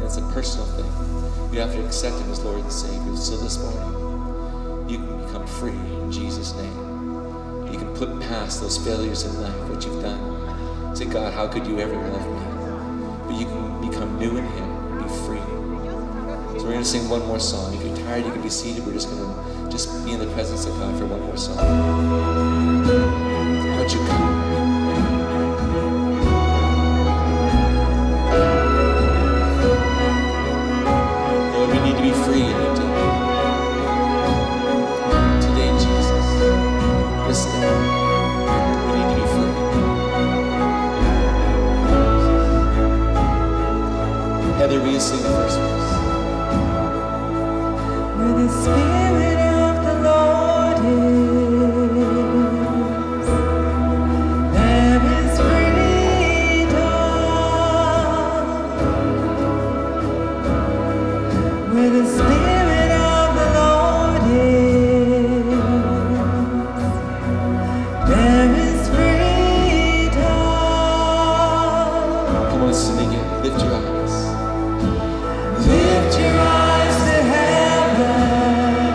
it's a personal thing. You have to accept him as Lord and Savior. So this morning, you can become free in Jesus' name. You can put past those failures in life, what you've done. Say, God, how could you ever love me? But you can become new in him and be free. So we're going to sing one more song. If you're tired, you can be seated. We're just going to be in the presence of God for one more song. Why don't you come? Lord, we need to be free in you today, Jesus. This day, we need to be free. Heather, will you sing the first verse? Where the Spirit of the Lord is, there is freedom. Where the Spirit of the Lord is, there is freedom. Come on, sing it. Lift your eyes. Lift your eyes to heaven.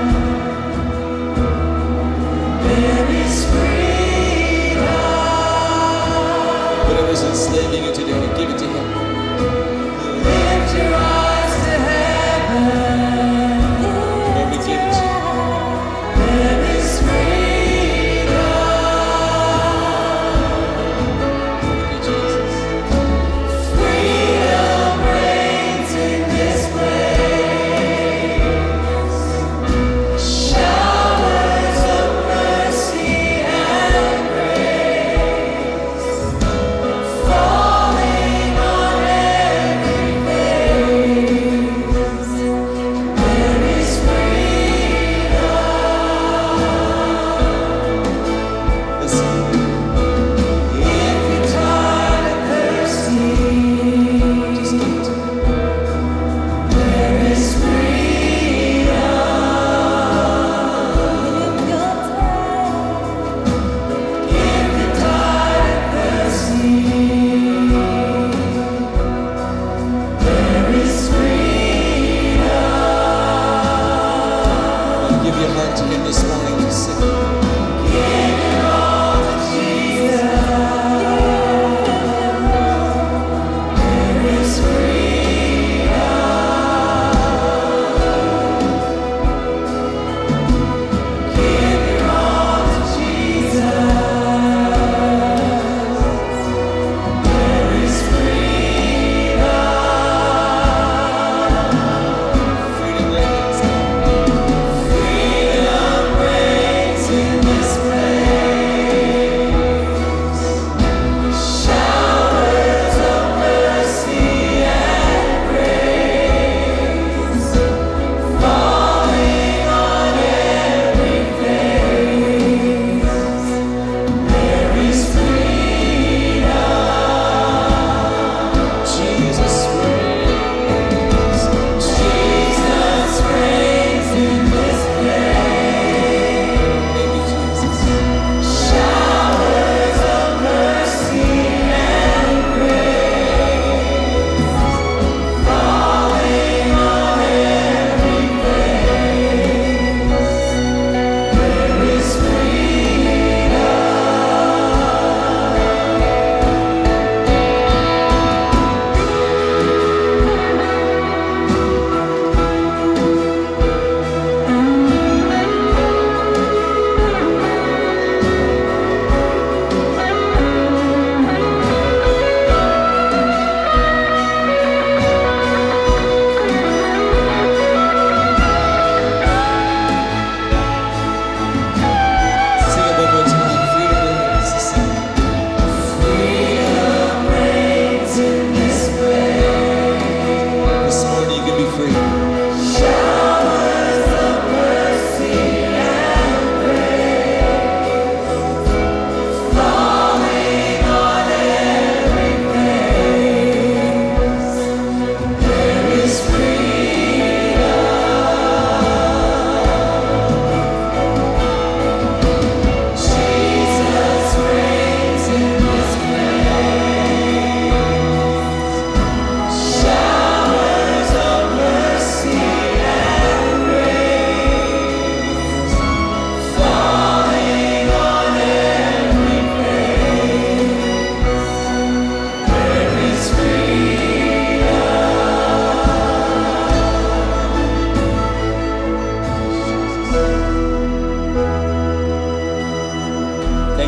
There is freedom. Whatever's enslaving you today, give it to him. Lift your eyes to heaven. Lord, we give it to you. There is freedom. Thank you, Jesus. Freedom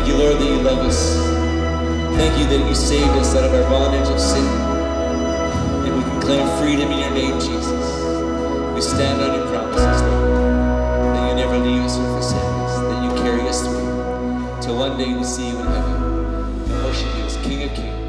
Thank you, Lord, that you love us. Thank you that you saved us out of our bondage of sin. And we can claim freedom in your name, Jesus. We stand on your promises, Lord, that you never leave us or forsake us, that you carry us through, till one day we see you in heaven and worship you as King of Kings.